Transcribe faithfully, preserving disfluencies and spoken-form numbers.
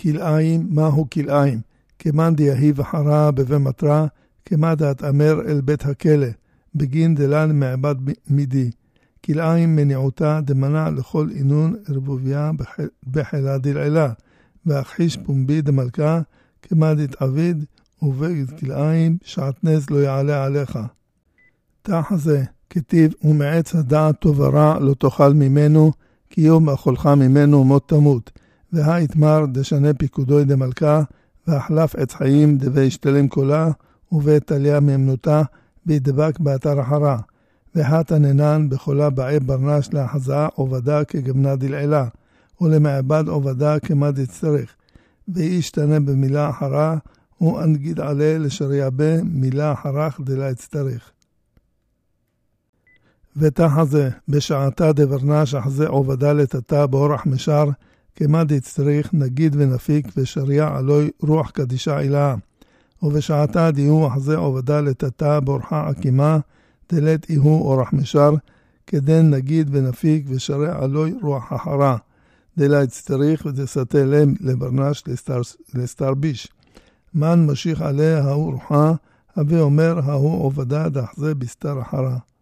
כלאיים, מהו כלאיים? כמאן דיהי וחרה בבמטרה, כמה דעת אמר אל בית הכלא, בגין דלן מעבד מידי. כלאיים מניעותה דמנע לכל אינון רבוביה בחילה דלעילה, והכחיש פומבי דמלכה, כמה דתעביד, ובגד כלאיים שעטנז לא יעלה עליך. תחזה, כתיב, ומעץ הדעת טוב ורע לא תאכל ממנו, כי יום אכולך ממנו מות תמות. והאיתמר דשנה פיקודוי דמלכה, והחלף עץ חיים דבי שתלם קולה, ובית תליה מאמנותה, וידבק באתר החרה. והתננן בחולה באי ברנש להחזה עובדה כגמנה דלעילה, ולמעבד עובדה כמה דצטרך. וישתנה במילה אחרה, הוא אנגיד עלה לשריע בה מילה אחרך דלה יצטרך. ותחזה בשעתה דברנש אחזה עובדה לתתה באורח משאר, כמה דצטריך נגיד ונפיק ושריע עלוי רוח קדישה אלה. ובשעתה דיהו אחזה עובדה לתתה באורחה עקימה, דלת איהו אורח משאר, כדן נגיד ונפיק ושריע עלוי רוח אחרה. דלה יצטריך ודסתה להם לברנש לסתרביש. מן משיך עליה ההוא רוחה, הווה אומר ההוא עובדה דחזה בסתר אחרה.